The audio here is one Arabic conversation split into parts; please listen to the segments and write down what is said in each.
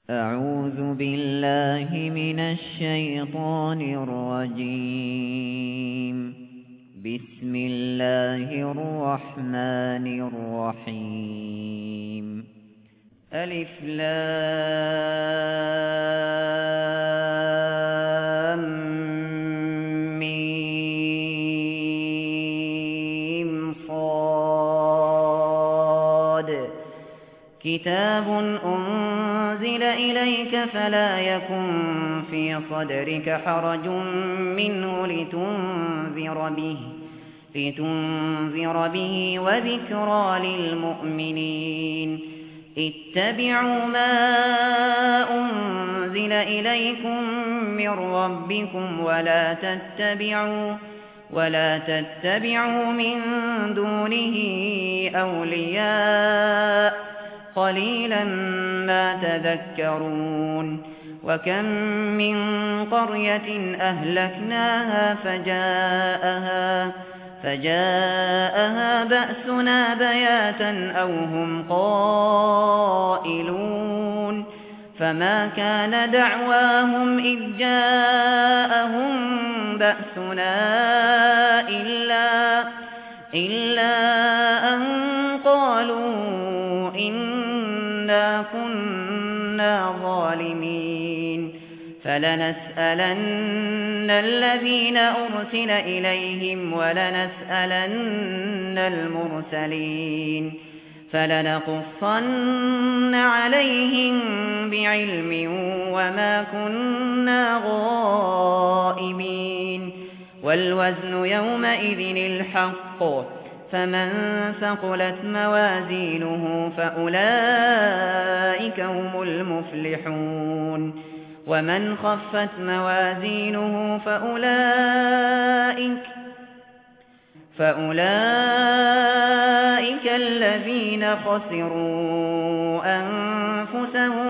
أعوذ بالله من الشيطان الرجيم. بسم الله الرحمن الرحيم. ألف لام ميم صاد. كتاب أنزل إليك فلا يكن في صدرك حرج منه لتنذر به وذكرى للمؤمنين. اتبعوا ما أنزل إليكم من ربكم ولا تتبعوا من دونه أولياء قليلا ما تذكرون. وكم من قرية أهلكناها فجاءها بأسنا بياتا أو هم قائلون. فما كان دعواهم إذ جاءهم بأسنا إلا أن قالوا إنا كنا ظالمين. فلنسألن الذين أرسل إليهم ولنسألن المرسلين. فلنقصن عليهم بعلم وما كنا غائبين. والوزن يومئذ الحق. فمن ثقلت موازينه فأولئك هم المفلحون. ومن خفت موازينه فأولئك الذين خسروا أنفسهم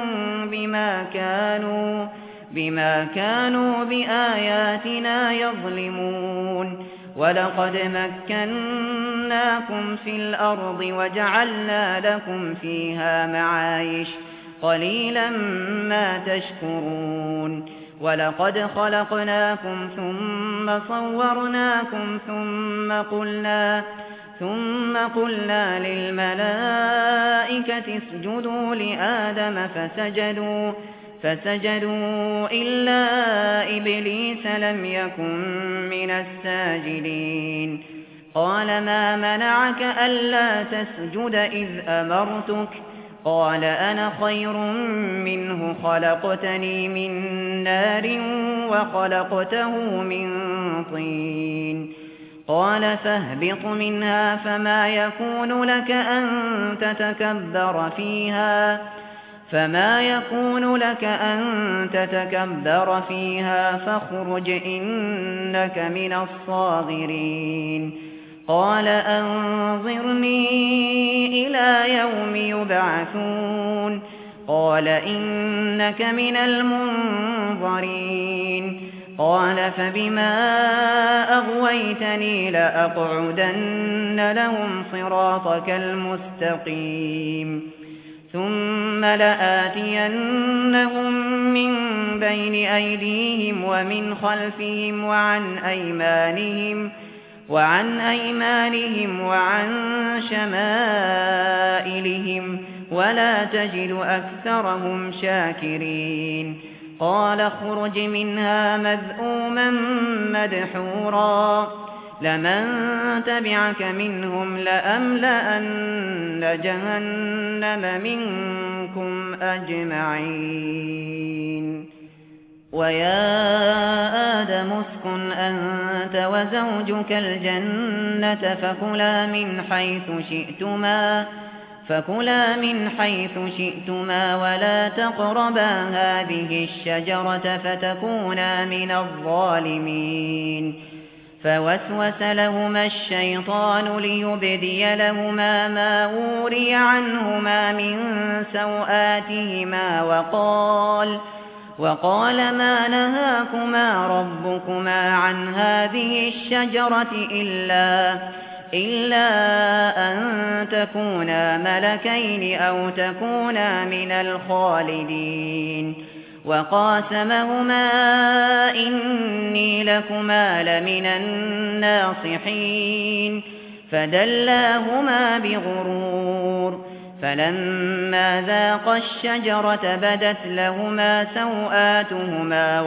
بما كانوا بآياتنا يظلمون. ولقد مكناكم في الأرض وجعلنا لكم فيها معايش قليلا ما تشكرون. ولقد خلقناكم ثم صورناكم ثم قلنا للملائكة اسجدوا لآدم فسجدوا إلا إبليس لم يكن من الساجدين. قال ما منعك ألا تسجد إذ أمرتك؟ قال أنا خير منه خلقتني من نار وخلقته من طين. قال فاهبط منها فما يكون لك أن تتكبر فيها فاخرج إنك من الصاغرين. قال أنظرني إلى يوم يبعثون. قال إنك من المنظرين. قال فبما أغويتني لأقعدن لهم صراطك المستقيم. ثم لآتينهم من بين أيديهم ومن خلفهم وعن أيمانهم وعن شمائلهم ولا تجد أكثرهم شاكرين. قال اخرج منها مذءوما مدحورا لمن تبعك منهم لأملأن جهنم منكم أجمعين. ويا آدم اسكن أنت وزوجك الجنة فكلا من حيث شئتما ولا تقربا هذه الشجرة فتكونا من الظالمين. فوسوس لهما الشيطان ليبدي لهما ما وري عنهما من سوآتهما وقال ما نهاكما ربكما عن هذه الشجرة إلا أن تكونا ملكين أو تكونا من الخالدين وقاسمهما إني لكما لمن الناصحين فدلاهما بغرور فلما ذاقا الشجرة بدت لهما سوآتهما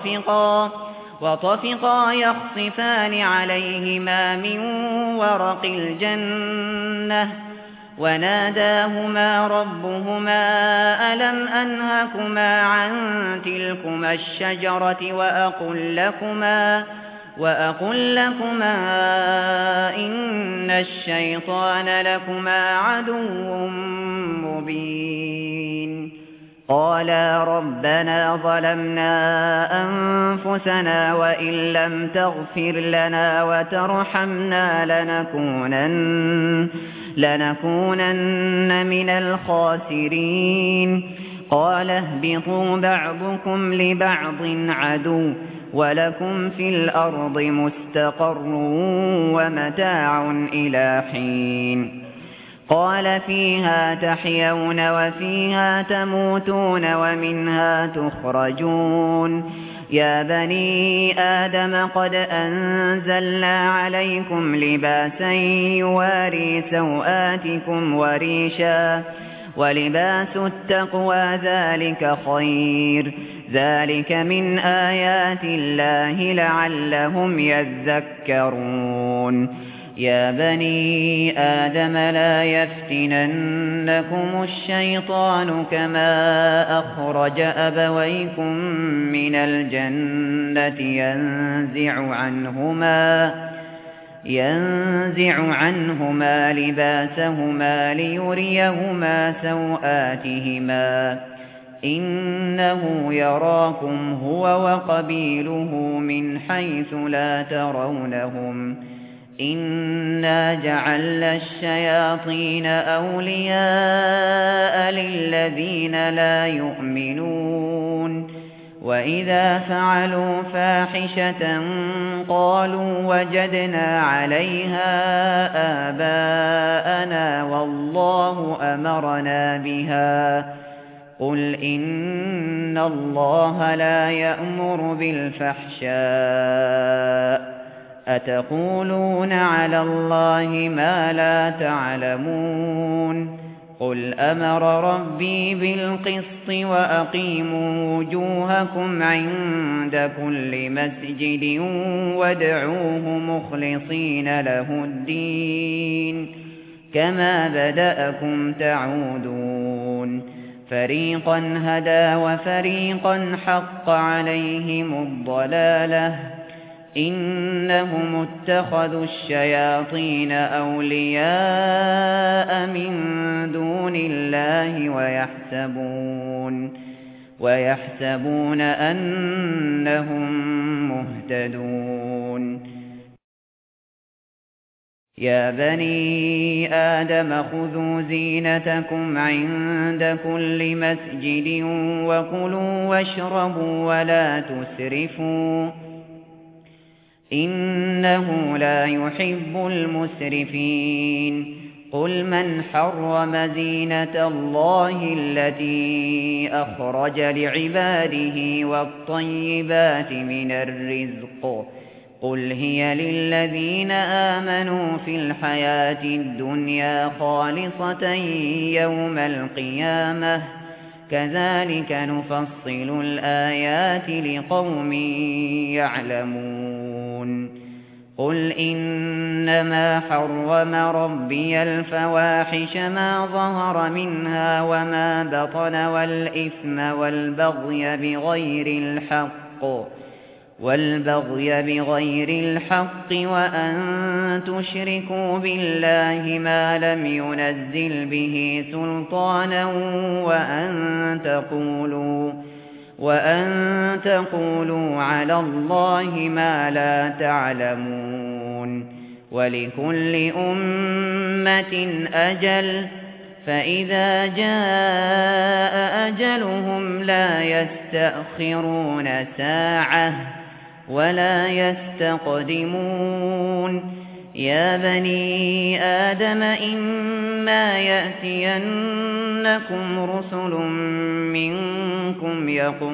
وطفقا يخصفان عليهما من ورق الجنة وناداهما ربهما ألم أنهكما عن تلكما الشجرة وأقل لكما إن الشيطان لكما عدو مبين قالا ربنا ظلمنا أنفسنا وإن لم تغفر لنا وترحمنا لنكونن من الخاسرين قال اهبطوا بعضكم لبعض عدو ولكم في الأرض مستقر ومتاع إلى حين قال فيها تحيون وفيها تموتون ومنها تخرجون يا بني آدم قد أنزلنا عليكم لباسا يواري سوآتكم وريشا ولباس التقوى ذلك خير ذلك من آيات الله لعلهم يذكرون يا بني آدم لا يفتننكم الشيطان كما أخرج أبويكم من الجنة ينزع عنهما لباسهما ليريهما سوآتهما إنه يراكم هو وقبيله من حيث لا ترونهم إنا جعلنا الشياطين أولياء للذين لا يؤمنون وإذا فعلوا فاحشة قالوا وجدنا عليها آباءنا والله أمرنا بها قل إن الله لا يأمر بالفحشاء أتقولون على الله ما لا تعلمون قل أمر ربي بالقسط وأقيموا وجوهكم عند كل مسجد وادعوه مخلصين له الدين كما بدأكم تعودون فريقا هدى وفريقا حق عليهم الضلالة إنهم اتخذوا الشياطين أولياء من دون الله ويحسبون أنهم مهتدون يا بني آدم خذوا زينتكم عند كل مسجد وكلوا واشربوا ولا تسرفوا إنه لا يحب المسرفين قل من حرم زينة الله التي أخرج لعباده والطيبات من الرزق قل هي للذين آمنوا في الحياة الدنيا خالصة يوم القيامة كذلك نفصل الآيات لقوم يعلمون قل إنما حرم ربي الفواحش ما ظهر منها وما بطن والإثم والبغي بغير الحق وأن تشركوا بالله ما لم ينزل به سلطانا وأن تقولوا على الله ما لا تعلمون ولكل أمة أجل فإذا جاء أجلهم لا يستأخرون ساعة ولا يستقدمون يا بني آدم إما يأتينكم رسل منكم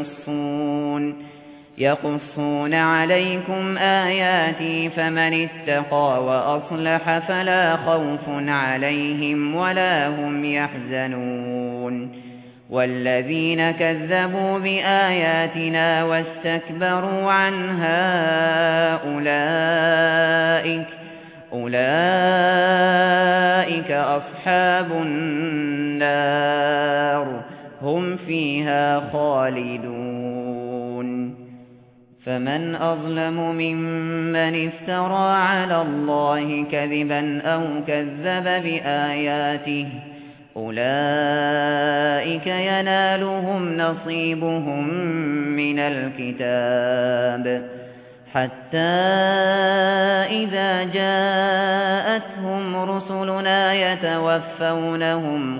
يقصون عليكم آياتي فمن اتقى وأصلح فلا خوف عليهم ولا هم يحزنون والذين كذبوا بآياتنا واستكبروا عنها أولئك أصحاب النار هم فيها خالدون فمن أظلم ممن افترى على الله كذبا أو كذب بآياته أولئك ينالهم نصيبهم من الكتاب حتى إذا جاءتهم رسلنا يتوفونهم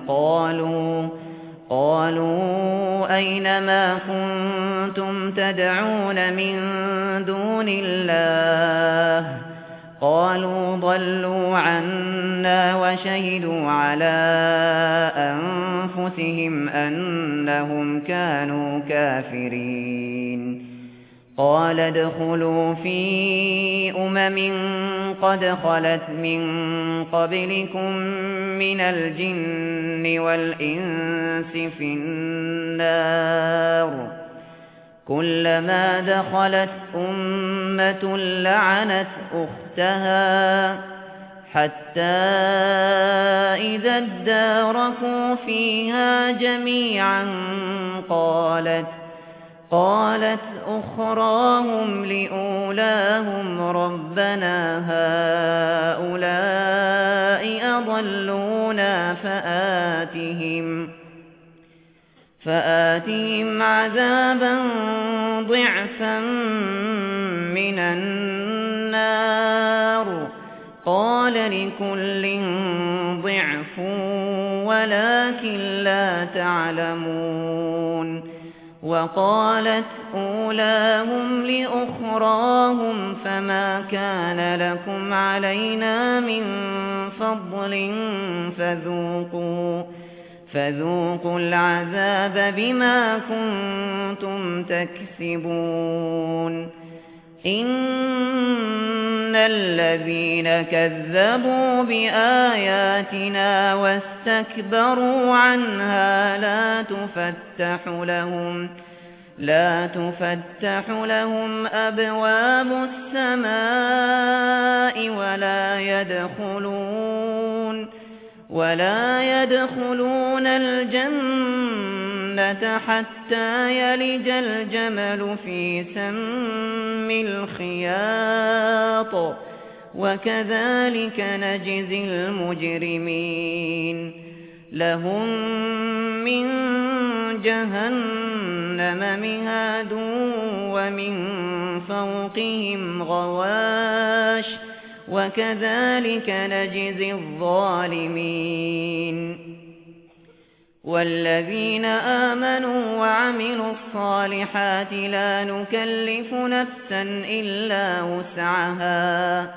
قالوا أين ما كنتم تدعون من دون الله قالوا ضلوا عنا وشهدوا على أنفسهم أنهم كانوا كافرين قال ادخلوا في قد خلت من قبلكم من الجن والإنس في النار كلما دخلت أمة لعنت أختها حتى إذا اداركوا فيها جميعا قالت أخراهم لأولاهم ربنا هؤلاء أضلونا فآتهم عذابا ضعفا من النار قال لكل ضعف ولكن لا تعلمون وقالت أولاهم لأخراهم فما كان لكم علينا من فضل فذوقوا العذاب بما كنتم تكسبون إن الذين كذبوا بآياتنا واستكبروا عنها لا تفتح لهم أبواب السماء ولا يدخلون الجنة حتى يلج الجمل في سم الخياط وكذلك نجزي المجرمين لهم من جهنم مهاد ومن فوقهم غواش وكذلك نجزي الظالمين والذين آمنوا وعملوا الصالحات لا نكلف نفسا إلا وسعها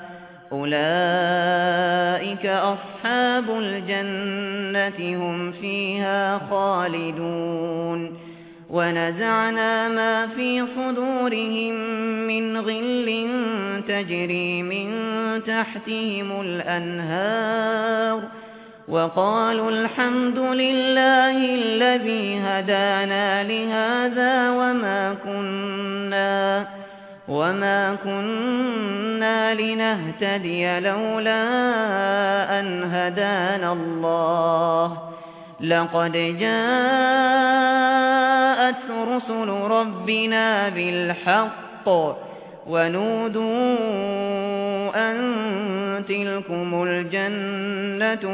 أولئك أصحاب الجنة هم فيها خالدون ونزعنا ما في صدورهم من غل تجري من تحتهم الأنهار وقالوا الحمد لله الذي هدانا لهذا وما كنا لنهتدي لولا أن هدانا الله لقد جاءت رسل ربنا بالحق ونودوا أن تلكم الجنة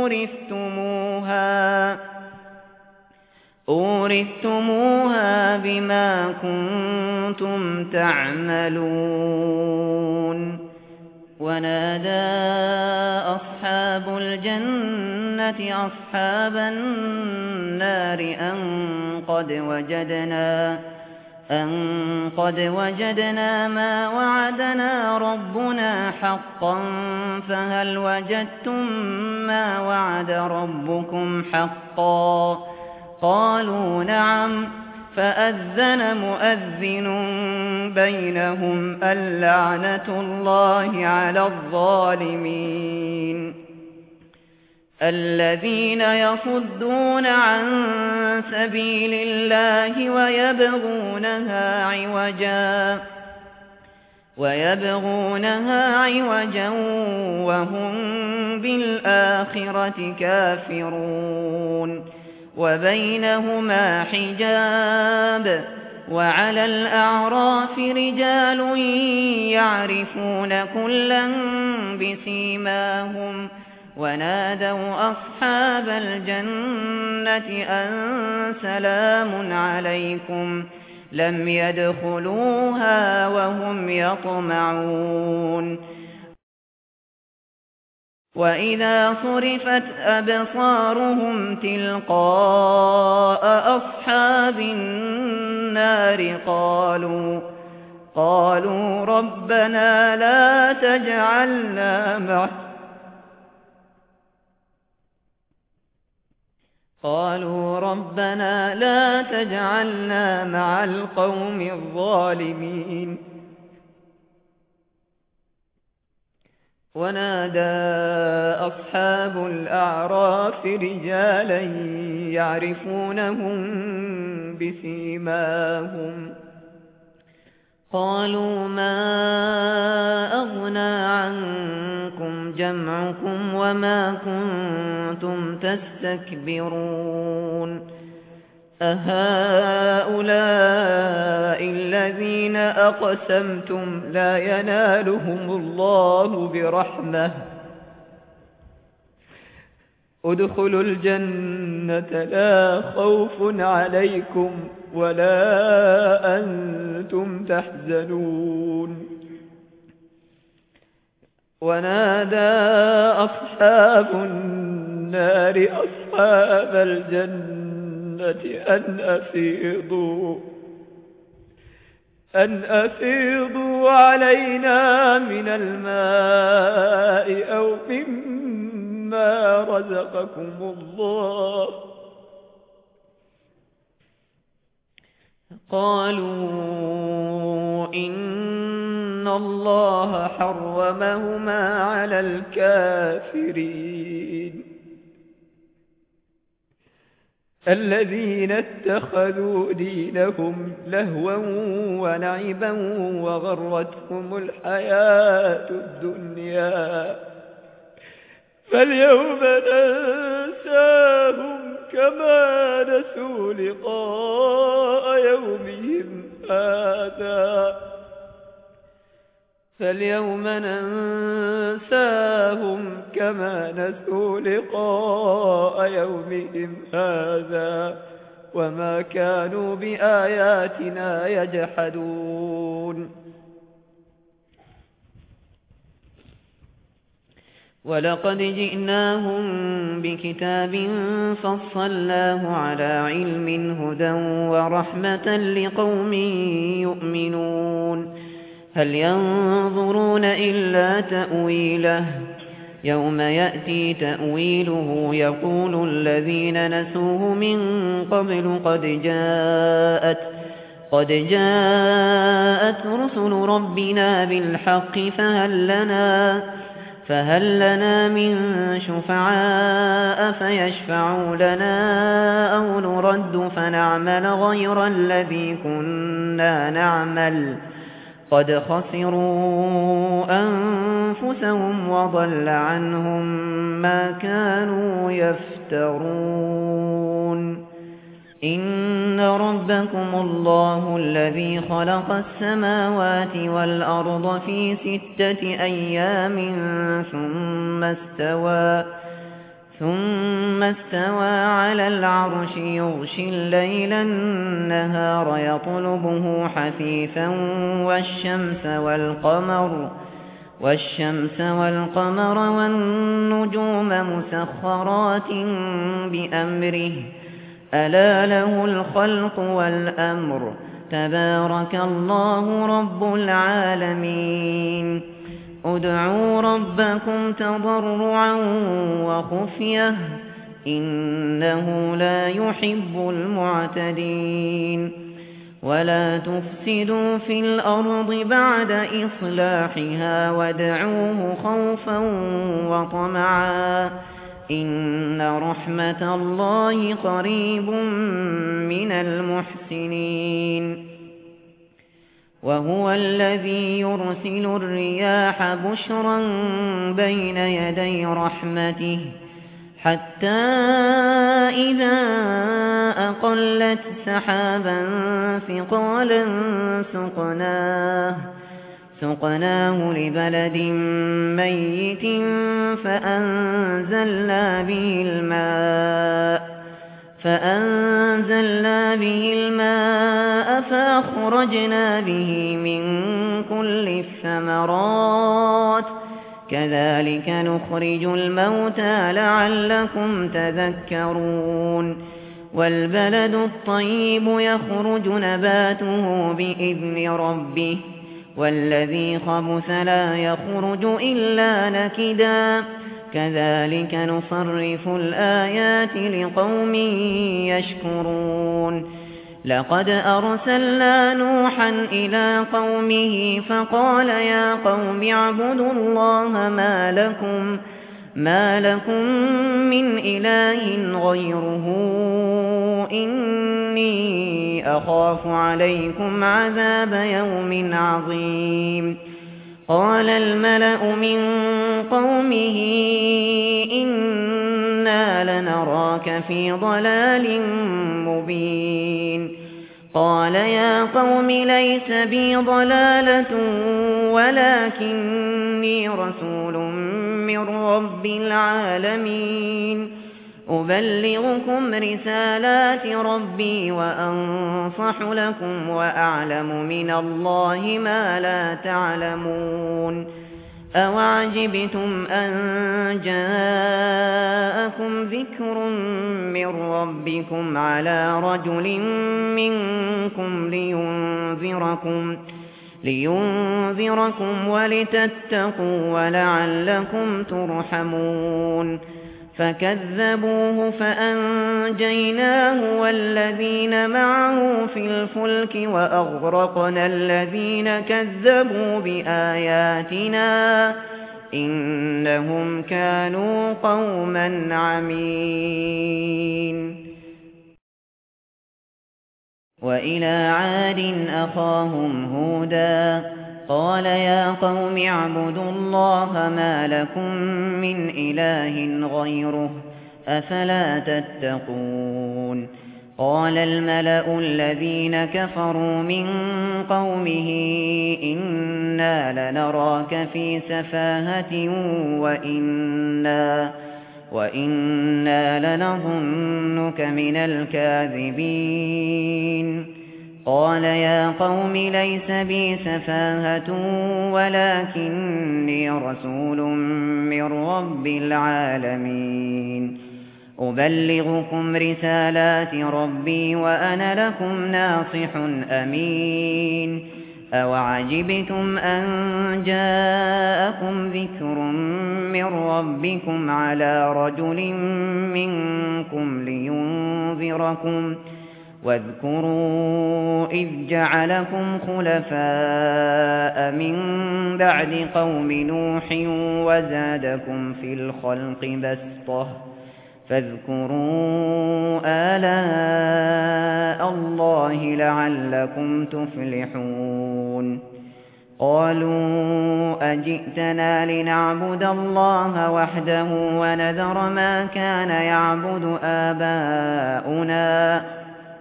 أورثتموها بما كنتم تعملون ونادى أصحاب الجنة أصحاب النار أن أن قد وجدنا ما وعدنا ربنا حقا فهل وجدتم ما وعد ربكم حقا قالوا نعم فأذن مؤذن بينهم اللعنة الله على الظالمين الذين يصدون عن سبيل الله ويبغونها عوجا وهم بالآخرة كافرون وبينهما حجاب وعلى الأعراف رجال يعرفون كلا بسيماهم ونادوا أصحاب الجنة أن سلام عليكم لم يدخلوها وهم يطمعون وإذا صرفت أبصارهم تلقاء أصحاب النار قالوا ربنا لا تجعلنا مع القوم الظالمين ونادى أصحاب الأعراف رجالا يعرفونهم بسيماهم قالوا ما أغنى عنكم جمعكم وما كنتم تستكبرون أهؤلاء الذين أقسمتم لا ينالهم الله برحمة ادخلوا الجنة لا خوف عليكم ولا أنتم تحزنون ونادى أصحاب النار أصحاب الجنة أن أفيضوا علينا من الماء أو مما رزقكم الله قالوا إن الله حرمهما على الكافرين الذين اتخذوا دينهم لهوا ولعبا وغرتهم الحياة الدنيا فاليوم ننساهم كما نسوا لقاء يومهم هذا وما كانوا بآياتنا يجحدون ولقد جئناهم بكتاب فصلناه على علم هدى ورحمة لقوم يؤمنون هل ينظرون إلا تأويله يوم يأتي تأويله يقول الذين نسوه من قبل قد جاءت رسل ربنا بالحق فهل لنا من شفعاء فيشفعوا لنا أو نرد فنعمل غير الذي كنا نعمل قد خسروا أنفسهم وضل عنهم ما كانوا يفترون إن ربكم الله الذي خلق السماوات والأرض في 6 أيام ثم استوى على العرش يغشي الليل النهار يطلبه حثيثا والشمس والقمر والنجوم مسخرات بأمره ألا له الخلق والأمر تبارك الله رب العالمين ادعوا ربكم تضرعا وخفية إنه لا يحب المعتدين ولا تفسدوا في الأرض بعد إصلاحها وادعوه خوفا وطمعا إن رحمة الله قريب من المحسنين وهو الذي يرسل الرياح بشرا بين يدي رحمته حتى إذا أقلت سحابا ثقالا سقناه لبلد ميت فأنزلنا به الماء فأخرجنا به من كل الثمرات كذلك نخرج الموتى لعلكم تذكرون والبلد الطيب يخرج نباته بإذن ربه والذي خبث لا يخرج إلا نكدا كذلك نصرف الآيات لقوم يشكرون لقد أرسلنا نوحا إلى قومه فقال يا قوم اعبدوا الله ما لكم من إله غيره إني أخاف عليكم عذاب يوم عظيم قال الملأ من قومه إنا لنراك في ضلال مبين قال يا قوم ليس بي ضلالة ولكني رسول من رب العالمين أبلغكم رسالات ربي وأنصح لكم وأعلم من الله ما لا تعلمون أوعجبتم أن جاءكم ذكر من ربكم على رجل منكم لينذركم ولتتقوا ولعلكم ترحمون فكذبوه فأنجيناه والذين معه في الفلك وأغرقنا الذين كذبوا بآياتنا إنهم كانوا قوما عمين وإلى عاد أخاهم هودا قال يا قوم اعبدوا الله ما لكم من إله غيره أفلا تتقون قال الملأ الذين كفروا من قومه إنا لنراك في سفاهة وإنا لنظنك من الكاذبين قال يا قوم ليس بي سفاهة ولكني رسول من رب العالمين أبلغكم رسالات ربي وأنا لكم ناصح أمين أوعجبتم أن جاءكم ذكر من ربكم على رجل منكم لينذركم واذكروا إذ جعلكم خلفاء من بعد قوم نوح وزادكم في الخلق بسطة فاذكروا آلاء الله لعلكم تفلحون قالوا أجئتنا لنعبد الله وحده ونذر ما كان يعبد آباؤنا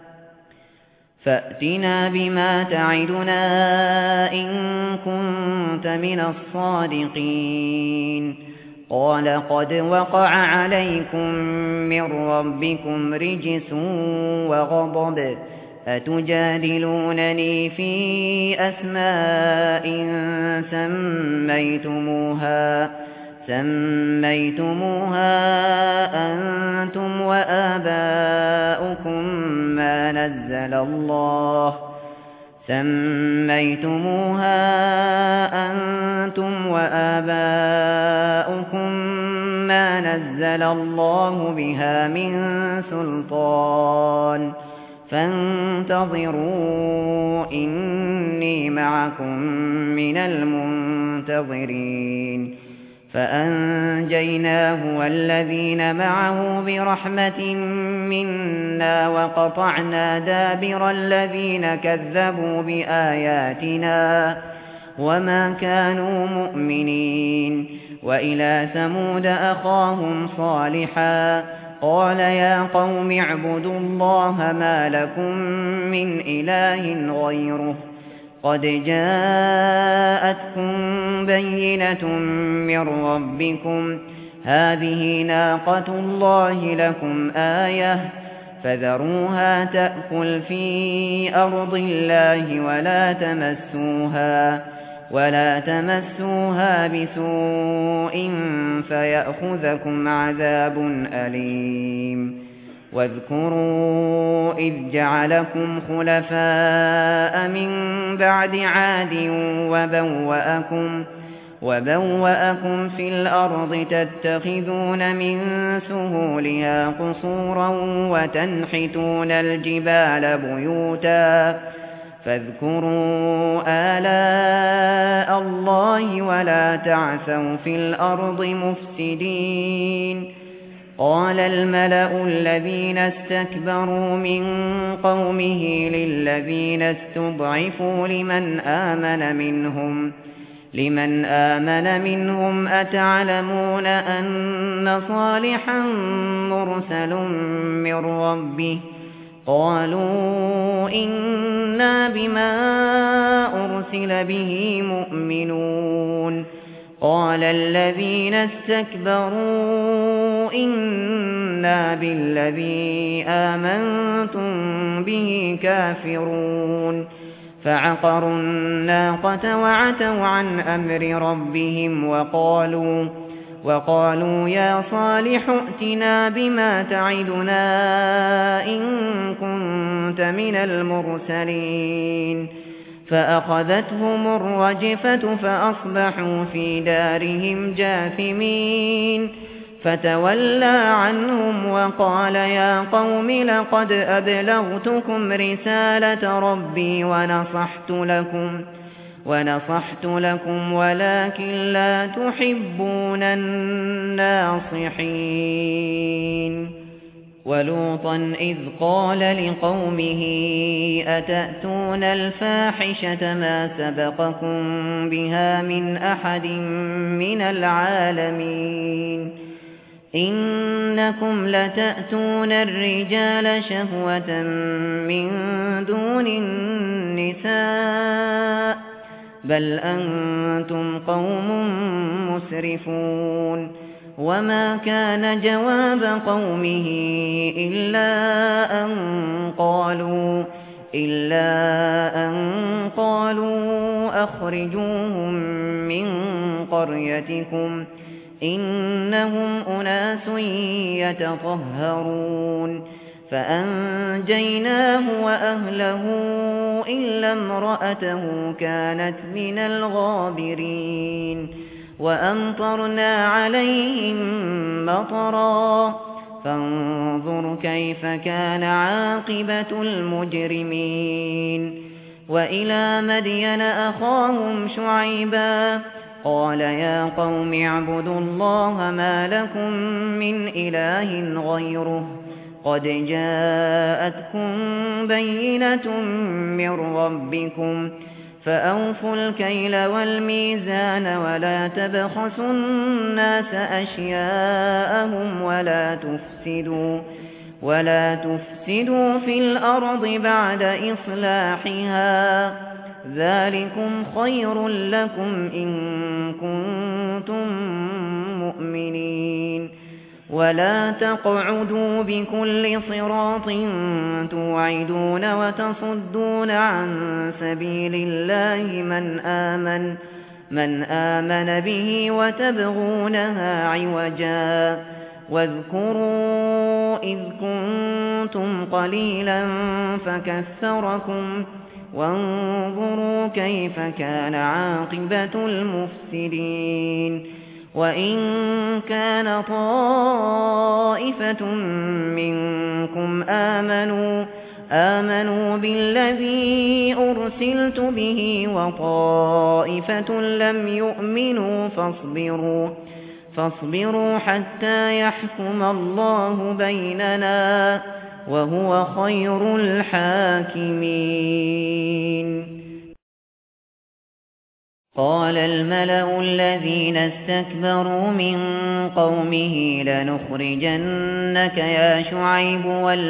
فأتنا بما تعدنا إن كنت من الصادقين قال قد وقع عليكم من ربكم رجس وغضب أتجادلونني في أسماء سميتموها أنتم وآباؤكم ما نزل الله سميتموها أنتم وآباؤكم ما نزل الله بها من سلطان فانتظروا إني معكم من المنتظرين فأنجيناه والذين معه برحمة منا وقطعنا دابر الذين كذبوا بآياتنا وما كانوا مؤمنين وإلى ثمود أخاهم صالحا قال يا قوم اعبدوا الله ما لكم من إله غيره قد جاءتكم بينة من ربكم هذه ناقة الله لكم آية فذروها تأكل في أرض الله ولا تمسوها بسوء فيأخذكم عذاب أليم واذكروا إذ جعلكم خلفاء من بعد عاد وبوأكم في الأرض تتخذون من سهولها قصورا وتنحتون الجبال بيوتا فاذكروا آلاء الله ولا تعثوا في الأرض مفسدين قال الملأ الذين استكبروا من قومه للذين استضعفوا لمن آمن منهم أتعلمون أن صالحا مرسل من ربه قالوا إنا بما أرسل به مؤمنون قال الذين استكبروا إنا بالذي آمنتم به كافرون فعقروا الناقة وعتوا عن أمر ربهم وقالوا يا صالح ائتنا بما تعدنا إن كنت من المرسلين فأخذتهم الرجفة فأصبحوا في دارهم جاثمين فتولى عنهم وقال يا قوم لقد أبلغتكم رسالة ربي ونصحت لكم ولكن لا تحبون الناصحين ولوطا إذ قال لقومه أتأتون الفاحشة ما سبقكم بها من أحد من العالمين إنكم لتأتون الرجال شهوة من دون النساء بل أنتم قوم مسرفون وما كان جواب قومه إلا أن قالوا أخرجوهم من قريتكم إنهم أناس يتطهرون فأنجيناه وأهله إلا امرأته كانت من الغابرين وأمطرنا عليهم مطرا فانظر كيف كان عاقبة المجرمين وإلى مدين أخاهم شعيبا قال يا قوم اعبدوا الله ما لكم من إله غيره قد جاءتكم بينة من ربكم فأوفوا الكيل والميزان ولا تبخسوا الناس أشياءهم ولا تفسدوا في الأرض بعد إصلاحها ذلكم خير لكم إن كنتم مؤمنين ولا تقعدوا بكل صراط توعدون وتصدون عن سبيل الله من آمن به وتبغونها عوجا واذكروا إذ كنتم قليلا فكثركم وانظروا كيف كان عاقبة المفسدين وإن كان طائفة منكم آمنوا بالذي أرسلت به وطائفة لم يؤمنوا فاصبروا حتى يحكم الله بيننا وهو خير الحاكمين. قال الملأ الذين استكبروا من قومه لنخرجنك يا شعيب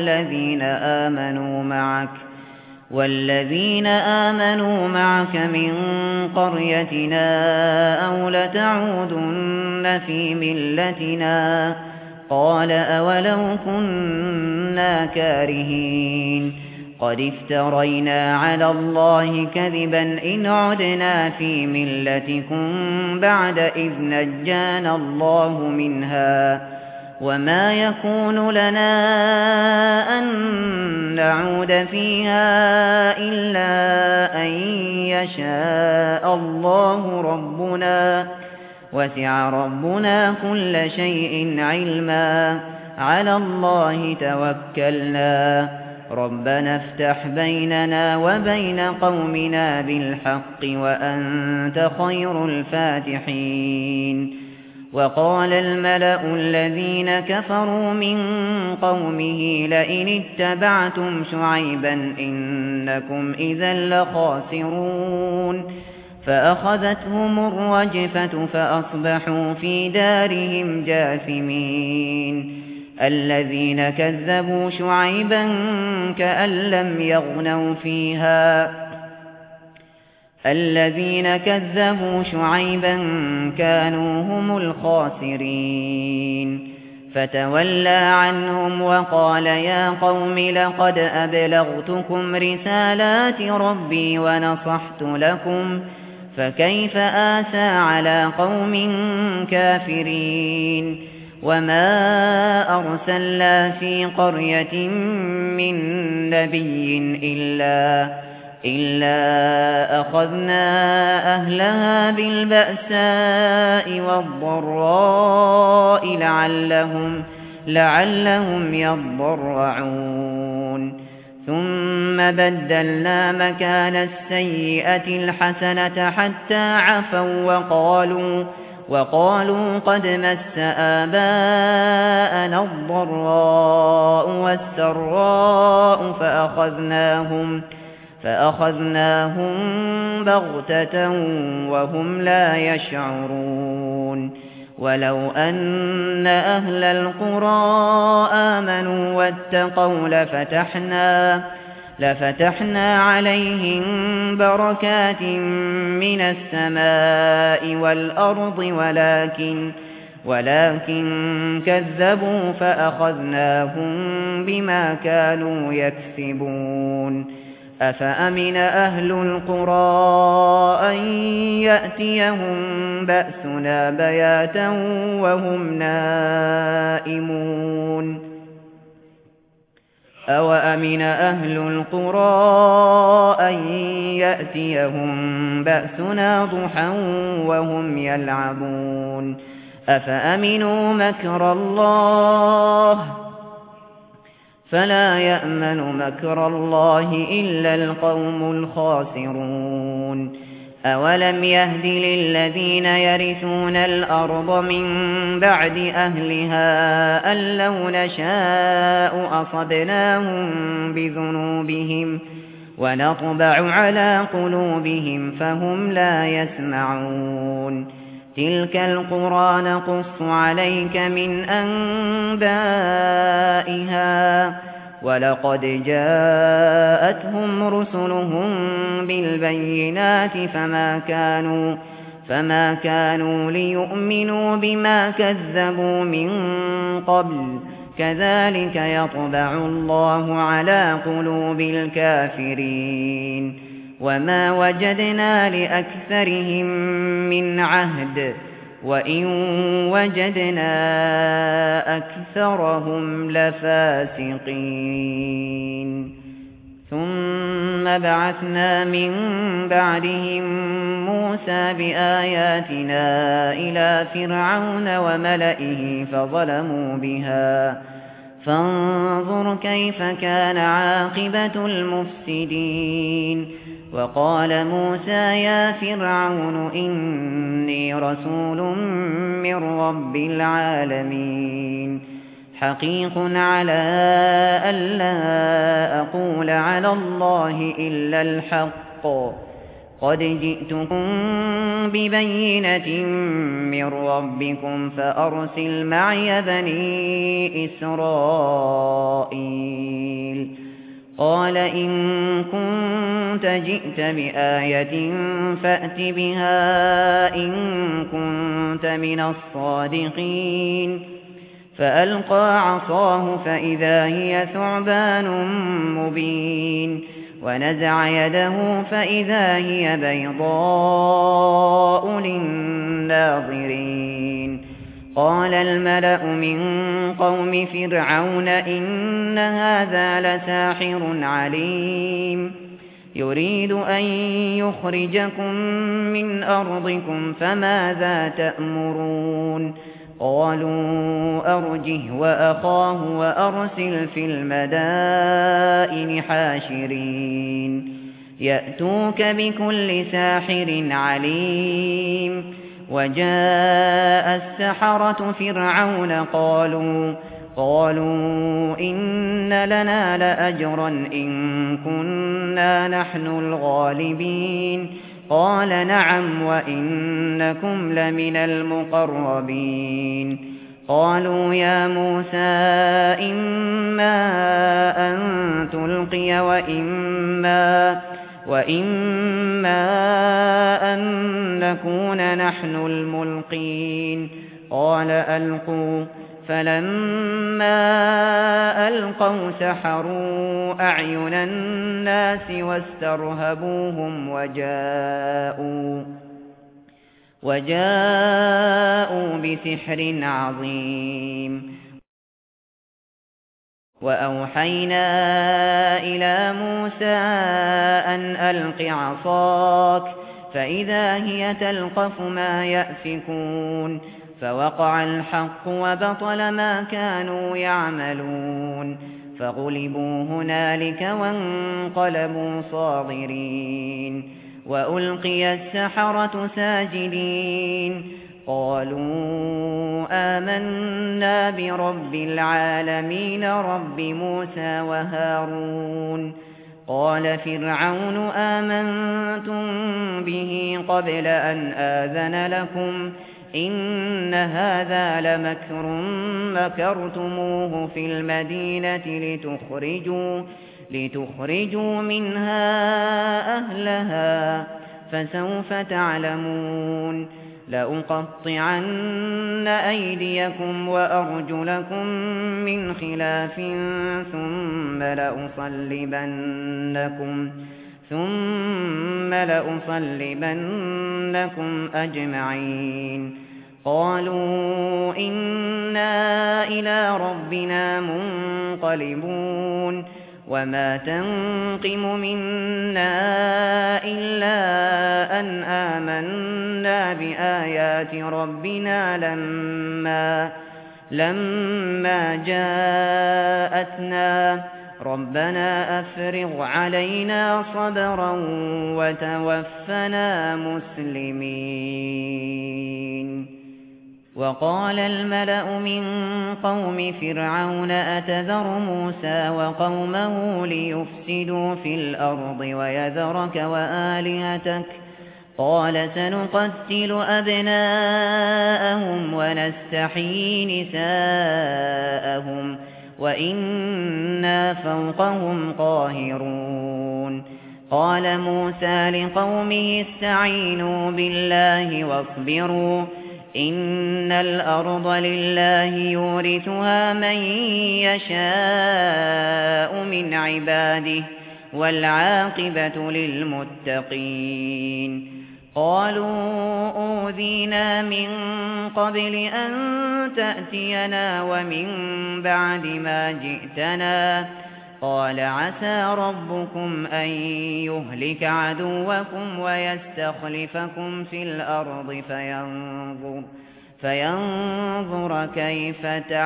والذين آمنوا معك من قريتنا أو لتعودن في ملتنا قال أولو كنا كارهين قد افترينا على الله كذبا إن عدنا في ملتكم بعد إذ نجانا الله منها وما يكون لنا أن نعود فيها إلا أن يشاء الله ربنا وسع ربنا كل شيء علما على الله توكلنا ربنا افتح بيننا وبين قومنا بالحق وأنت خير الفاتحين. وقال الملأ الذين كفروا من قومه لئن اتبعتم شعيبا إنكم إذا لخاسرون فأخذتهم الرجفة فأصبحوا في دارهم جاثمين. الذين كذبوا شعيبا كأن لم يغنوا فيها الذين كذبوا شعيبا كانوا هم الخاسرين فتولى عنهم وقال يا قوم لقد أبلغتكم رسالات ربي ونصحت لكم فكيف آسى على قوم كافرين وما أرسلنا في قرية من نبي إلا أخذنا أهلها بالبأساء والضراء لعلهم يضرعون ثم بدلنا مكان السيئة الحسنة حتى عفوا وقالوا قد مس آباءنا الضراء والسراء فأخذناهم بغتة وهم لا يشعرون ولو أن أهل القرى آمنوا واتقوا لفتحنا عليهم بركات من السماء والأرض ولكن كذبوا فأخذناهم بما كانوا يكسبون. أفأمن أهل القرى أن يأتيهم بأسنا بياتا وهم نائمون أوأمن أهل القرى أن يأتيهم بأسنا ضحى وهم يلعبون أفأمنوا مكر الله فلا يأمن مكر الله إلا القوم الخاسرون. أولم يهد للذين يرثون الأرض من بعد أهلها أن لو نشاء أصبناهم بذنوبهم ونطبع على قلوبهم فهم لا يسمعون. تلك القرى نقص عليك من أنبائها ولقد جاءتهم رسلهم بالبينات فما كانوا ليؤمنوا بما كذبوا من قبل كذلك يطبع الله على قلوب الكافرين وما وجدنا لأكثرهم من عهد وإن وجدنا أكثرهم لفاسقين ثم بعثنا من بعدهم موسى بآياتنا إلى فرعون وملئه فظلموا بها فانظر كيف كان عاقبة المفسدين وقال موسى يا فرعون إني رسول من رب العالمين حقيق على ألا أقول على الله إلا الحق قد جئتكم ببينة من ربكم فأرسل معي بني إسرائيل قال إن كنت جئت بآية فأت بها إن كنت من الصادقين فألقى عصاه فإذا هي ثعبان مبين ونزع يده فإذا هي بيضاء للناظرين قال الملأ من قوم فرعون إن هذا لساحر عليم يريد أن يخرجكم من أرضكم فماذا تأمرون قالوا أرجه وأخاه وأرسل في المدائن حاشرين يأتوك بكل ساحر عليم وجاء السحرة فرعون قالوا إن لنا لأجرا إن كنا نحن الغالبين قال نعم وإنكم لمن المقربين قالوا يا موسى إما أن تلقي وإما أن نكون نحن الملقين قال ألقوا فلما ألقوا سحروا أعين الناس واسترهبوهم وجاءوا بسحر عظيم وأوحينا إلى موسى أن ألق عصاك فإذا هي تلقف ما يأفكون فوقع الحق وبطل ما كانوا يعملون فغلبوا هنالك وانقلبوا صاغرين وألقي السحرة ساجدين قالوا آمنا برب العالمين رب موسى وهارون قال فرعون آمنتم به قبل أن آذن لكم إن هذا لمكر مكرتموه في المدينة لتخرجوا منها أهلها فسوف تعلمون لأقطعن أيديكم وأرجلكم من خلاف ثم لأصلبنكم أجمعين قالوا إنا إلى ربنا منقلبون وما تنقم منا إلا أن آمنا بآيات ربنا لما جاءتنا ربنا أفرغ علينا صبرا وتوفنا مسلمين وقال الملأ من قوم فرعون أتذر موسى وقومه ليفسدوا في الأرض ويذرك وآلهتك قال سنقتل أبناءهم ونستحيي نساءهم وإنا فوقهم قاهرون قال موسى لقومه استعينوا بالله واصبروا إن الأرض لله يورثها من يشاء من عباده والعاقبة للمتقين قالوا أوذينا من قبل أن تأتينا ومن بعد ما جئتنا قال عسى ربكم أن يهلك عدوكم ويستخلفكم في الأرض فينظر كيف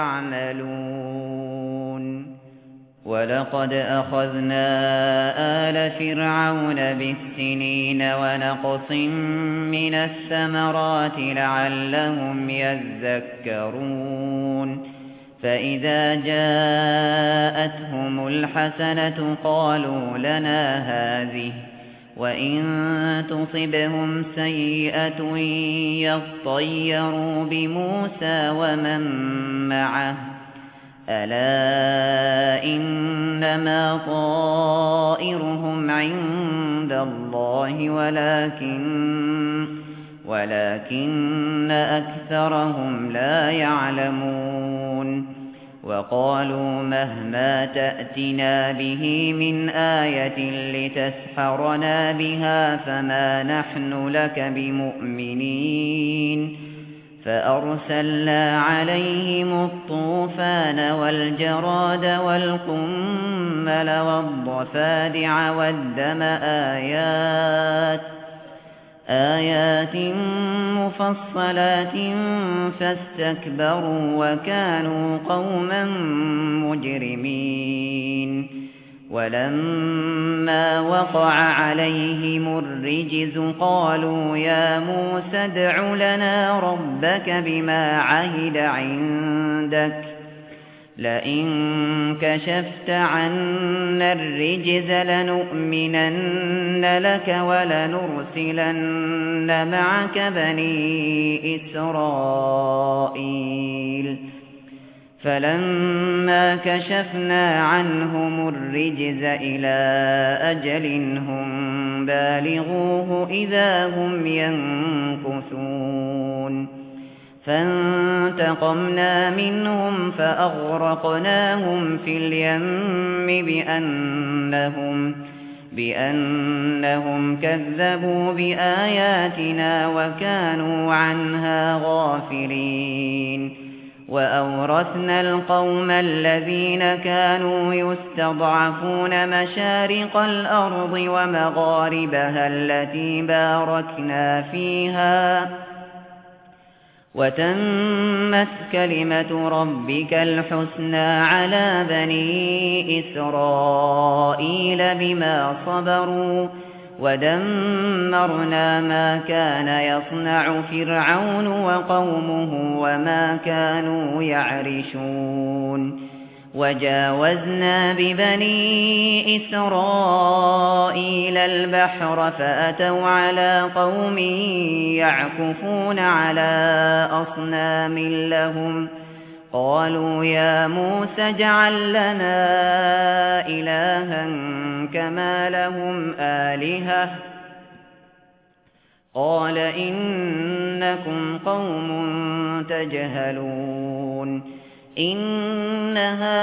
تعملون ولقد أخذنا آل فرعون بالسنين ونقص من الثمرات لعلهم يذكرون فإذا جاءتهم الحسنة قالوا لنا هذه وإن تصبهم سيئة يطيروا بموسى ومن معه ألا إنما طائرهم عند الله ولكن أكثرهم لا يعلمون وقالوا مهما تأتنا به من آية لتسحرنا بها فما نحن لك بمؤمنين فأرسلنا عليهم الطوفان والجراد والقمل والضفادع والدم آيات مفصلات فاستكبروا وكانوا قوما مجرمين ولما وقع عليهم الرجز قالوا يا موسى ادع لنا ربك بما عهد عندك لئن كشفت عنا الرجز لنؤمنن لك ولنرسلن معك بني إسرائيل فلما كشفنا عنهم الرجز إلى أجل هم بالغوه إذا هم ينكثون فانتقمنا منهم فأغرقناهم في اليم بأنهم كذبوا بآياتنا وكانوا عنها غافلين وأورثنا القوم الذين كانوا يستضعفون مشارق الأرض ومغاربها التي باركنا فيها وتمت كلمة ربك الحسنى على بني إسرائيل بما صبروا ودمرنا ما كان يصنع فرعون وقومه وما كانوا يعرشون وجاوزنا ببني إسرائيل البحر فأتوا على قوم يعكفون على أصنام لهم قالوا يا موسى اجعل لنا إلها كما لهم آلهة قال إنكم قوم تجهلون إن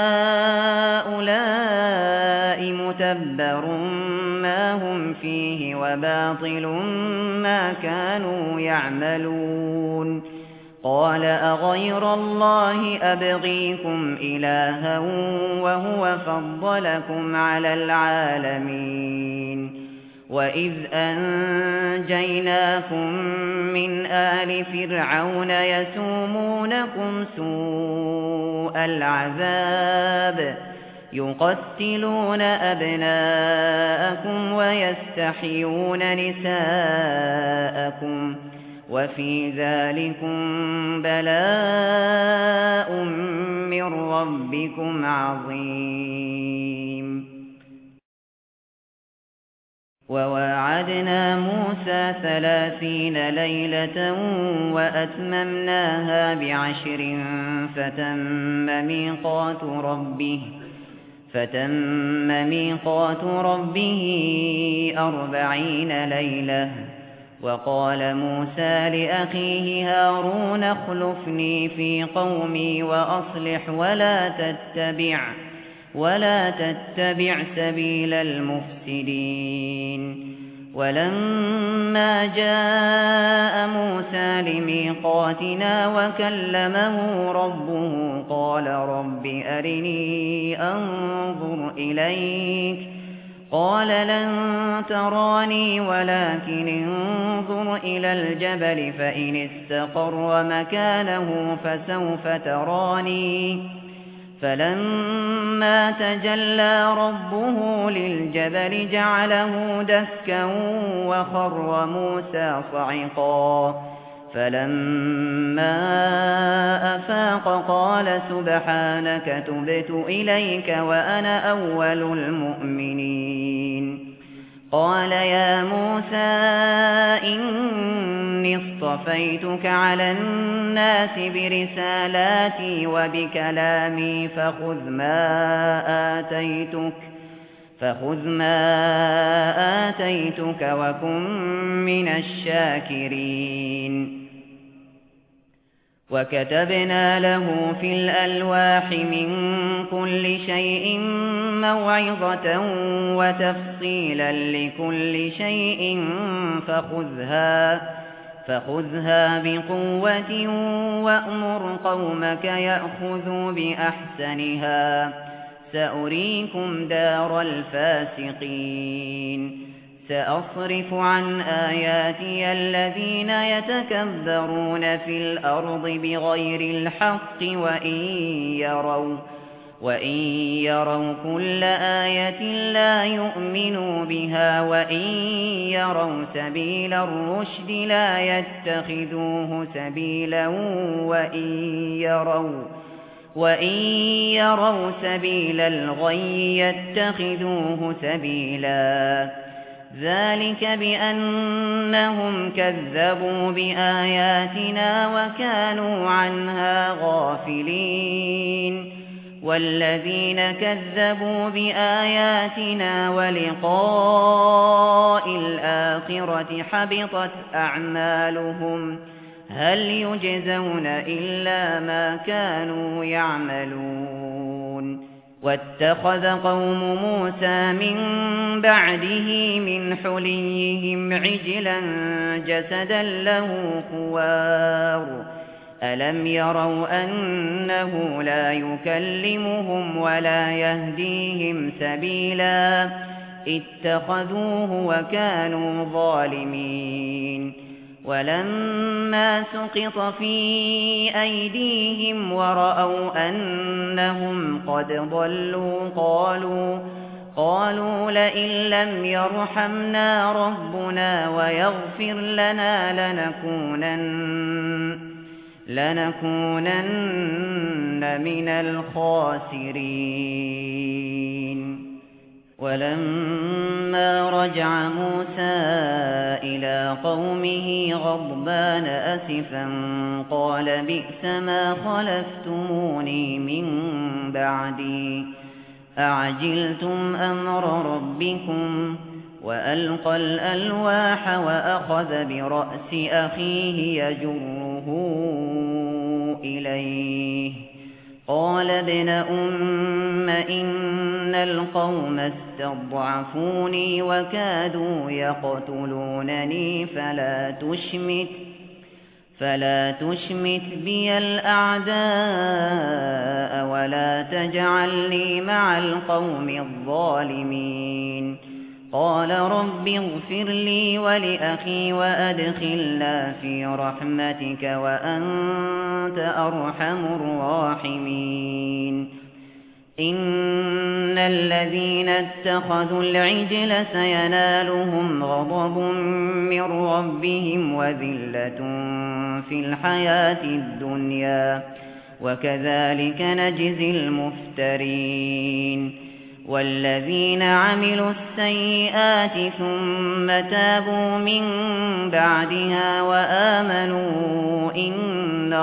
هؤلاء متبر ما هم فيه وباطل ما كانوا يعملون قال أغير الله أبغيكم إلها وهو فضلكم على العالمين وإذ أنجيناكم من آل فرعون يسومونكم سوء العذاب يقتلون أبناءكم ويستحيون نساءكم وفي ذلكم بلاء من ربكم عظيم وواعدنا موسى 30 ليلة وأتممناها ب10 فتم ميقات ربه 40 ليلة وقال موسى لأخيه هارون اخلفني في قومي وأصلح ولا تتبع سبيل المفسدين ولما جاء موسى لميقاتنا وكلمه ربه قال رب أرني أنظر إليك قال لن تراني ولكن انظر إلى الجبل فإن استقر مكانه فسوف تراني فلما تجلى ربه للجبل جعله دكا وخر موسى صعقا فلما أفاق قال سبحانك تبت إليك وأنا أول المؤمنين قال يا موسى إني اصطفيتك على الناس برسالاتي وبكلامي فخذ ما آتيتك وكن من الشاكرين وكتبنا له في الألواح من كل شيء موعظة وتفصيلا لكل شيء فخذها بقوة وأمر قومك يأخذوا بأحسنها سأريكم دار الفاسقين سأصرف عن آياتي الذين يتكبرون في الأرض بغير الحق وإن يروا كل آية لا يؤمنوا بها وإن يروا سبيل الرشد لا يتخذوه سبيلا وإن يروا سبيل الغي يتخذوه سبيلا ذلك بأنهم كذبوا بآياتنا وكانوا عنها غافلين والذين كذبوا بآياتنا ولقاء الآخرة حبطت أعمالهم هل يجزون إلا ما كانوا يعملون واتخذ قوم موسى من بعده من حليهم عجلا جسدا له خوار ألم يروا أنه لا يكلمهم ولا يهديهم سبيلا اتخذوه وكانوا ظالمين ولما سقط في أيديهم ورأوا أنهم قد ضلوا قالوا لئن لم يرحمنا ربنا ويغفر لنا لنكونن من الخاسرين ولما رجع موسى إلى قومه غضبان أسفا قال بئس ما خلفتموني من بعدي أعجلتم أمر ربكم وألقى الألواح وأخذ برأس أخيه يجره إليه قال ابن أم إن القوم استضعفوني وكادوا يقتلونني فلا تشمت بي الأعداء ولا تجعلني مع القوم الظالمين قال رب اغفر لي ولأخي وأدخلنا في رحمتك وأنت أرحم الراحمين إن الذين اتخذوا العجل سينالهم غضب من ربهم وذلة في الحياة الدنيا وكذلك نجزي المفترين والذين عملوا السيئات ثم تابوا من بعدها وآمنوا إن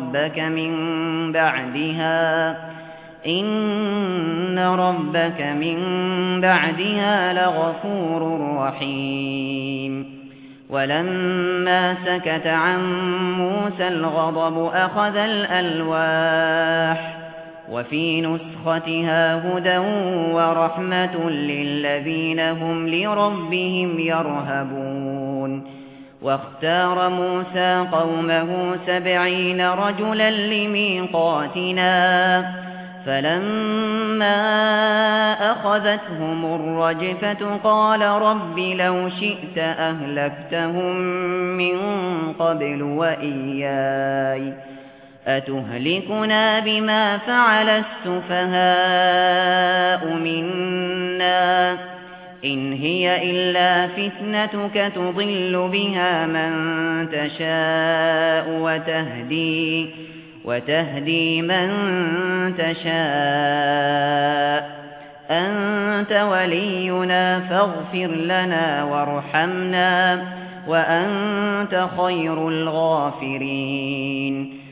ربك من بعدها لغفور رحيم ولما سكت عن موسى الغضب أخذ الألواح وفي نسختها هدى ورحمة للذين هم لربهم يرهبون واختار موسى قومه 70 رجلا لميقاتنا فلما أخذتهم الرجفة قال رب لو شئت أهلكتهم من قبل وإياي أتهلكنا بما فعل السفهاء منا إن هي إلا فتنتك تضل بها من تشاء وتهدي من تشاء أنت ولينا فاغفر لنا وارحمنا وأنت خير الغافرين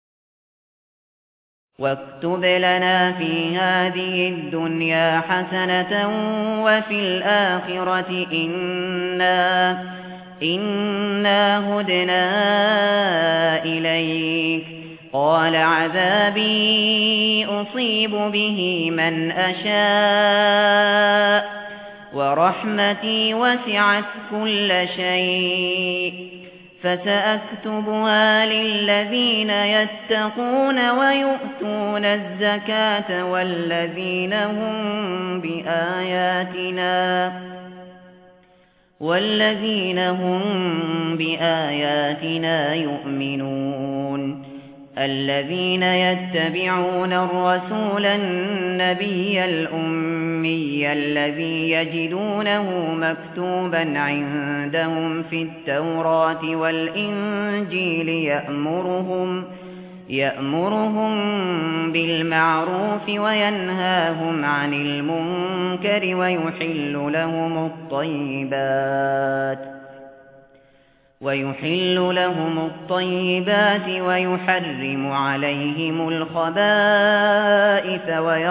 واكتب لنا في هذه الدنيا حسنة وفي الآخرة إنا هدنا إليك قال عذابي أصيب به من أشاء ورحمتي وسعت كل شيء فسأكتبها للذين يتقون ويؤتون الزكاة والذين هم بآياتنا يؤمنون الذين يتبعون الرسول النبي الأمي الذي يجدونه مكتوبا عندهم في التوراة والإنجيل يأمرهم بالمعروف وينهاهم عن المنكر ويحل لهم الطيبات ويحرم عليهم الخبائث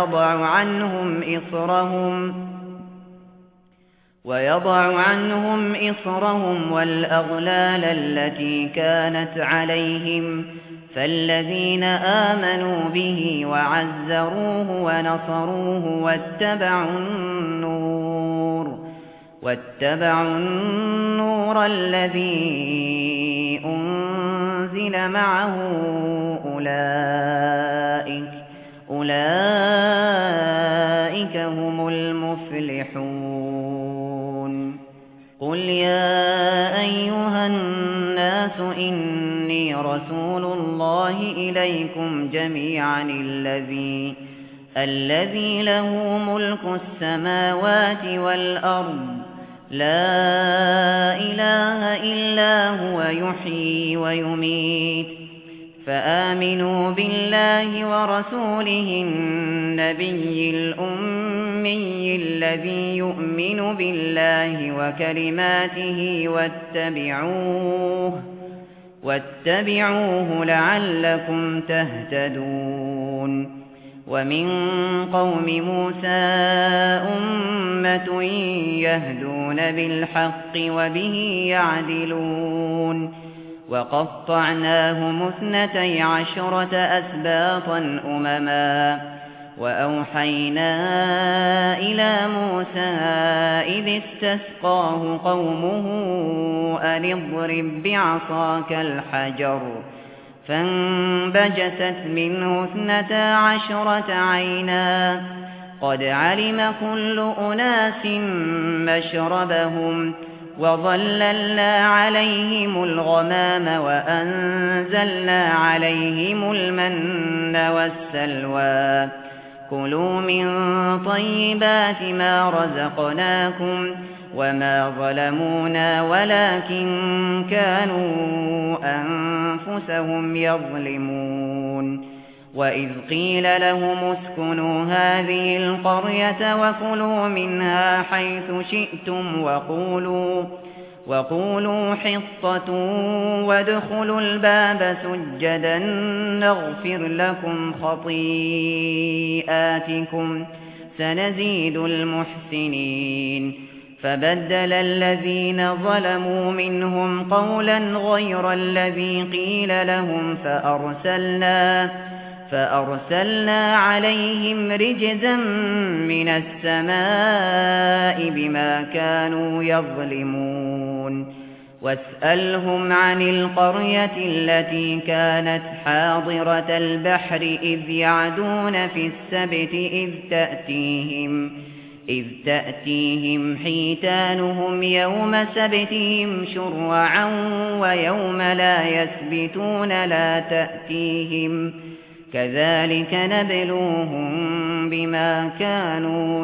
ويضع عنهم إصرهم والأغلال التي كانت عليهم فالذين آمنوا به وعزروه ونصروه واتبعوا النور الذي أنزل معه أولئك هم المفلحون قل يا أيها الناس إني رسول الله إليكم جميعا الذي له ملك السماوات والأرض لا إله إلا هو يحيي ويميت فآمنوا بالله ورسوله النبي الأمي الذي يؤمن بالله وكلماته واتبعوه لعلكم تهتدون ومن قوم موسى أمة يهدون بالحق وبه يعدلون وقطعناهم 12 أسباطا أمما وأوحينا إلى موسى إذ استسقاه قومه أن اضرب بعصاك الحجر فانبجست منه 12 عينا قد علم كل أناس مشربهم وظللنا عليهم الغمام وأنزلنا عليهم المن والسلوى كلوا من طيبات ما رزقناكم وما ظلمونا ولكن كانوا أنفسهم يظلمون وإذ قيل لهم اسكنوا هذه القرية وكلوا منها حيث شئتم وقولوا حطة وادخلوا الباب سجدا نغفر لكم خطيئاتكم سنزيد المحسنين فبدل الذين ظلموا منهم قولا غير الذي قيل لهم فأرسلنا عليهم رجزا من السماء بما كانوا يظلمون واسألهم عن القرية التي كانت حاضرة البحر إذ يعدون في السبت إذ تأتيهم حيتانهم يوم سبتهم شرعا ويوم لا يسبتون لا تأتيهم كذلك نبلوهم بما كانوا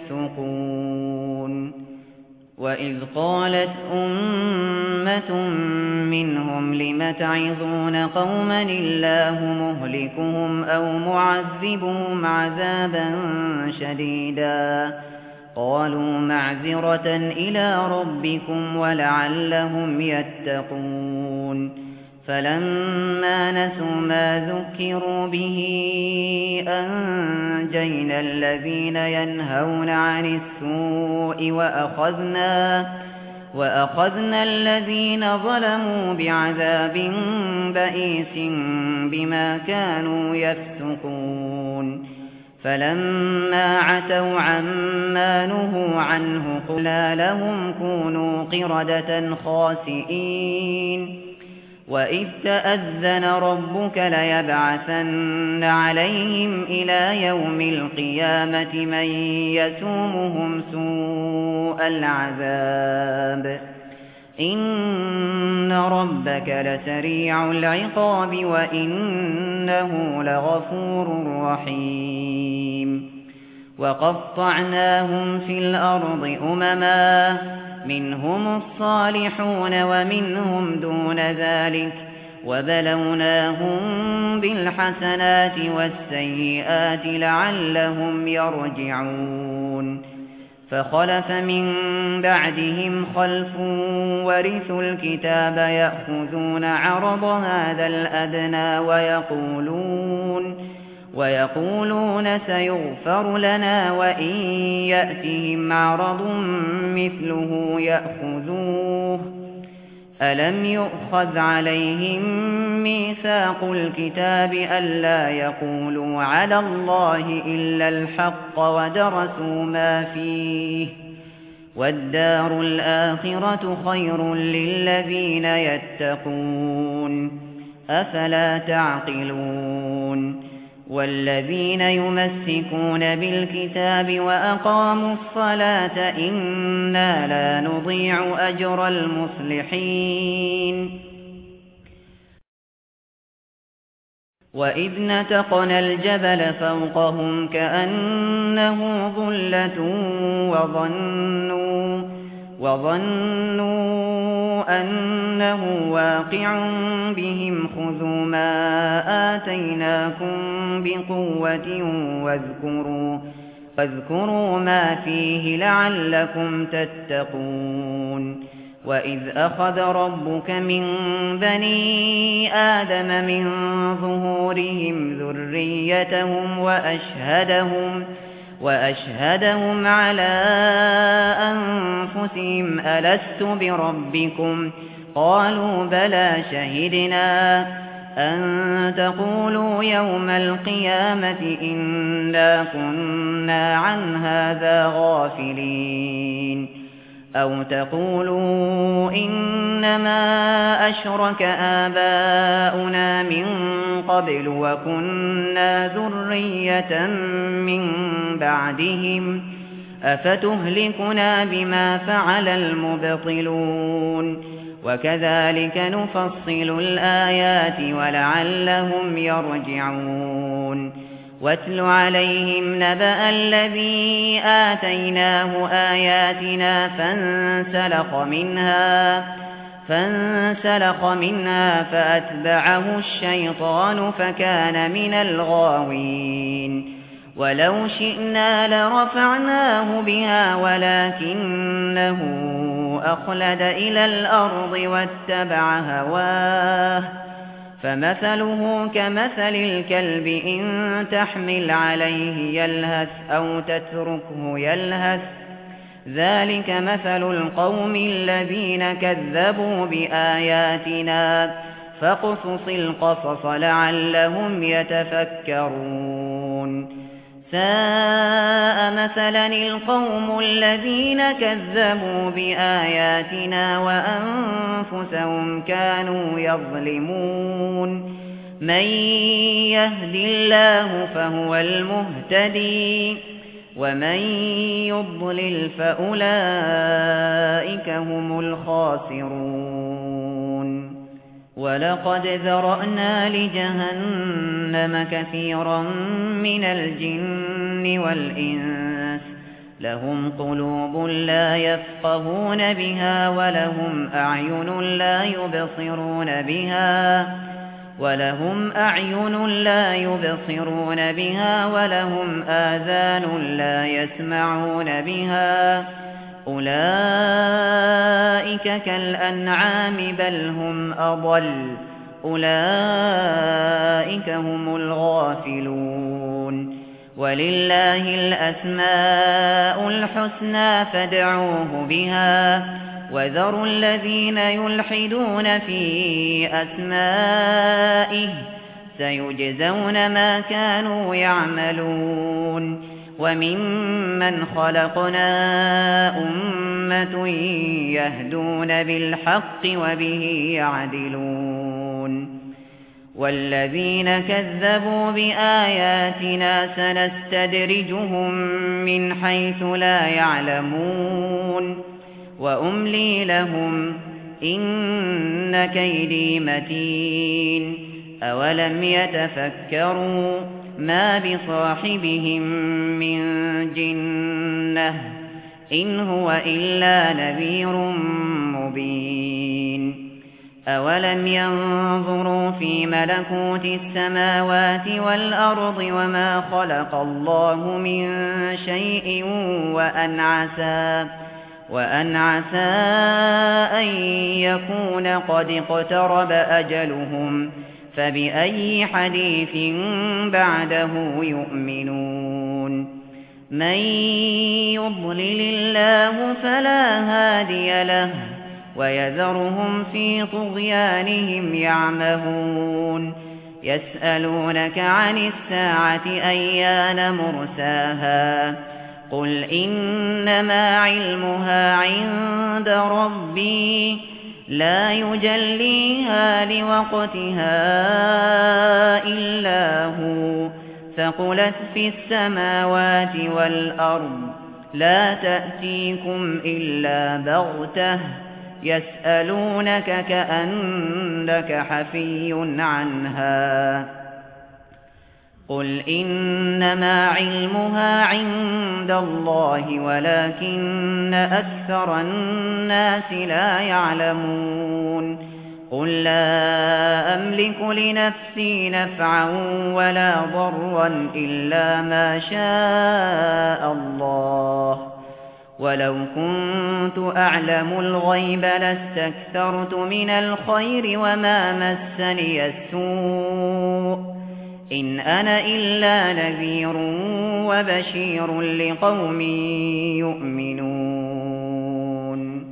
يفسقون وإذ قالت أمة منهم لم تعظون قوما الله مهلكهم أو معذبهم عذابا شديدا قالوا معذرة إلى ربكم ولعلهم يتقون فلما نسوا ما ذكروا به أنجينا الذين ينهون عن السوء وأخذنا الذين ظلموا بعذاب بئيس بما كانوا يفسقون فلما عتوا عما نهوا عنه قلنا لهم كونوا قردة خاسئين وإذ تأذن ربك ليبعثن عليهم إلى يوم القيامة من يسومهم سوء العذاب إن ربك لسريع العقاب وإنه لغفور رحيم وقطعناهم في الأرض أمما منهم الصالحون ومنهم دون ذلك وبلوناهم بالحسنات والسيئات لعلهم يرجعون فخلف من بعدهم خلف ورثوا الكتاب يأخذون عرض هذا الأدنى ويقولون سيغفر لنا وإن يأتهم عرض مثله يأخذوه ألم يؤخذ عليهم ميثاق الكتاب ألا يقولوا على الله إلا الحق ودرسوا ما فيه والدار الآخرة خير للذين يتقون أفلا تعقلون والذين يمسكون بالكتاب وأقاموا الصلاة إنا لا نضيع أجر المصلحين وإذ نتقنا الجبل فوقهم كأنه ظلة وظنوا أنه واقع بهم خذوا ما آتيناكم بقوة واذكروا ما فيه لعلكم تتقون وإذ أخذ ربك من بني آدم من ظهورهم ذريتهم وأشهدهم على أنفسهم ألست بربكم قالوا بلى شهدنا أن تقولوا يوم القيامة إنا كنا عن هذا غافلين أو تقولوا إنما أشرك آباؤنا من قبل وكنا ذرية من بعدهم أفتهلكنا بما فعل المبطلون وكذلك نفصل الآيات ولعلهم يرجعون واتل عليهم نبأ الذي آتيناه آياتنا فانسلخ منها فأتبعه الشيطان فكان من الغاوين ولو شئنا لرفعناه بها ولكنه أخلد إلى الأرض واتبع هواه فمثله كمثل الكلب إن تحمل عليه يلهث أو تتركه يلهث ذلك مثل القوم الذين كذبوا بآياتنا فاقصص القصص لعلهم يتفكرون ساء مثلا القوم الذين كذبوا بآياتنا وأنفسهم كانوا يظلمون من يهد الله فهو المهتدي ومن يضلل فأولئك هم الخاسرون ولقد ذرأنا لجهنم كثيرا من الجن والإنس لهم قلوب لا يفقهون بها ولهم أعين لا يبصرون بها ولهم آذان لا يسمعون بها أولئك كالأنعام بل هم أضل أولئك هم الغافلون ولله الأسماء الحسنى فادعوه بها وذروا الذين يلحدون في أسمائه سيجزون ما كانوا يعملون وممن خلقنا أمة يهدون بالحق وبه يعدلون والذين كذبوا بآياتنا سنستدرجهم من حيث لا يعلمون وأملي لهم إن كيدي متين أولم يتفكروا ما بصاحبهم من جنة إن هو إلا نذير مبين أولم ينظروا في ملكوت السماوات والأرض وما خلق الله من شيء وأن عسى أن يكون قد اقترب أجلهم فبأي حديث بعده يؤمنون من يضلل الله فلا هادي له ويذرهم في طغيانهم يعمهون يسألونك عن الساعة أيان مرساها قل إنما علمها عند ربي لا يجليها لوقتها إلا هو ثقلت في السماوات والأرض لا تأتيكم إلا بغتة يسألونك كأنك حفي عنها قل إنما علمها عند الله ولكن أكثر الناس لا يعلمون قل لا أملك لنفسي نفعا ولا ضرا إلا ما شاء الله ولو كنت أعلم الغيب لاستكثرت من الخير وما مسني السوء إن أنا إلا نذير وبشير لقوم يؤمنون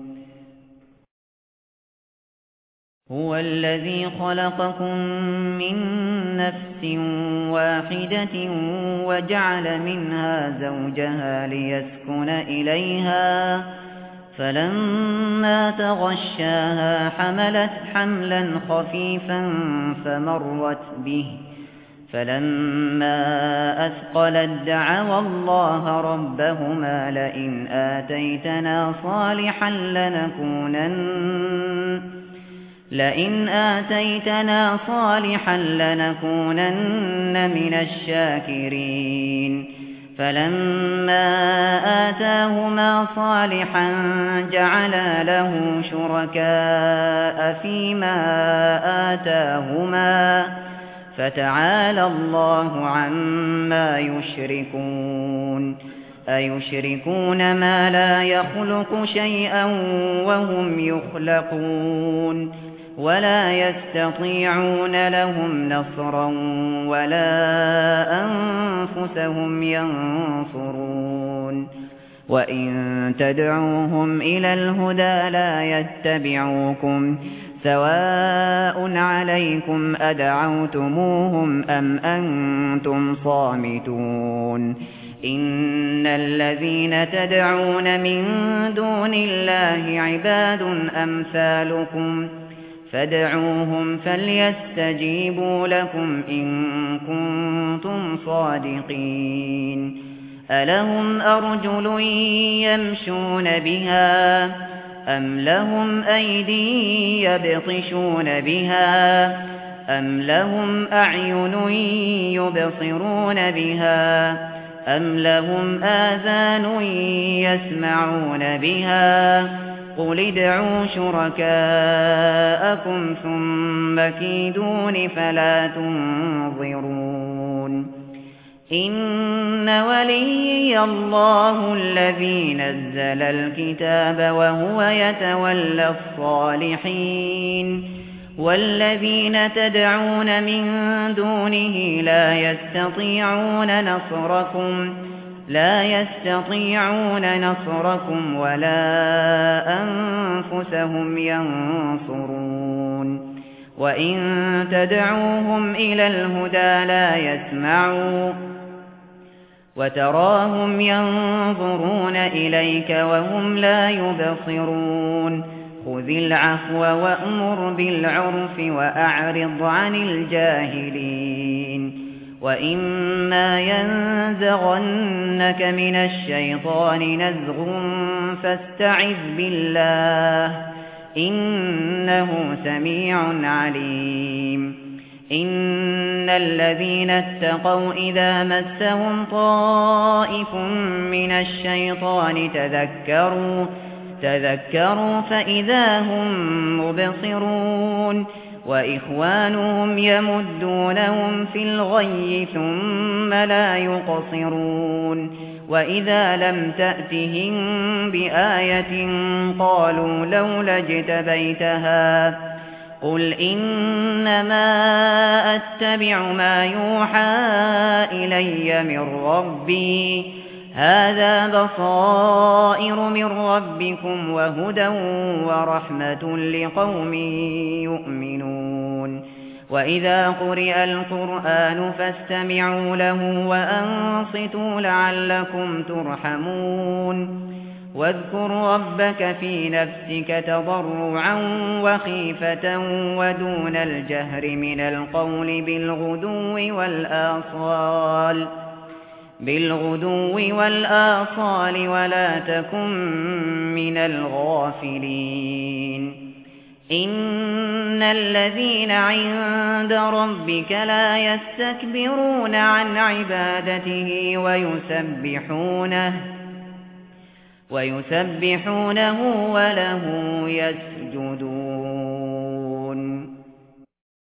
هو الذي خلقكم من نفس واحدة وجعل منها زوجها ليسكن إليها فلما تغشاها حملت حملا خفيفا فمرت به فلما أثقلت دعوا الله ربهما لئن آتيتنا صالحا لنكونن من الشاكرين فلما آتاهما صالحا جعلا له شركاء فيما آتاهما فتعالى الله عما يشركون أيشركون ما لا يخلق شيئا وهم يخلقون ولا يستطيعون لهم نصرا ولا أنفسهم ينصرون وإن تدعوهم إلى الهدى لا يتبعوكم سواء عليكم أدعوتموهم أم أنتم صامتون إن الذين تدعون من دون الله عباد أمثالكم فادعوهم فليستجيبوا لكم إن كنتم صادقين ألهم أرجل يمشون بها أم لهم أيدي يبطشون بها أم لهم أعين يبصرون بها أم لهم آذان يسمعون بها قل ادعوا شركاءكم ثم كيدون فلا تنظرون إن وليي الله الذي نزل الكتاب وهو يتولى الصالحين والذين تدعون من دونه لا يستطيعون نصركم ولا أنفسهم ينصرون وإن تدعوهم إلى الهدى لا يسمعوا وتراهم ينظرون إليك وهم لا يبصرون خذ العفو وأمر بالعرف وأعرض عن الجاهلين وإما ينزغنك من الشيطان نزغ فاستعذ بالله إنه سميع عليم إن الذين اتقوا إذا مسهم طائف من الشيطان تذكروا فإذا هم مبصرون وإخوانهم يمدونهم في الغي ثم لا يقصرون وإذا لم تأتهم بآية قالوا لولا اجتبيتها قل إنما أتبع ما يوحى إلي من ربي هذا بصائر من ربكم وهدى ورحمة لقوم يؤمنون وإذا قرئ القرآن فاستمعوا له وأنصتوا لعلكم ترحمون واذكر ربك في نفسك تضرعا وخيفة ودون الجهر من القول بالغدو والآصال ولا تكن من الغافلين إن الذين عند ربك لا يستكبرون عن عبادته ويسبحونه وله يسجدون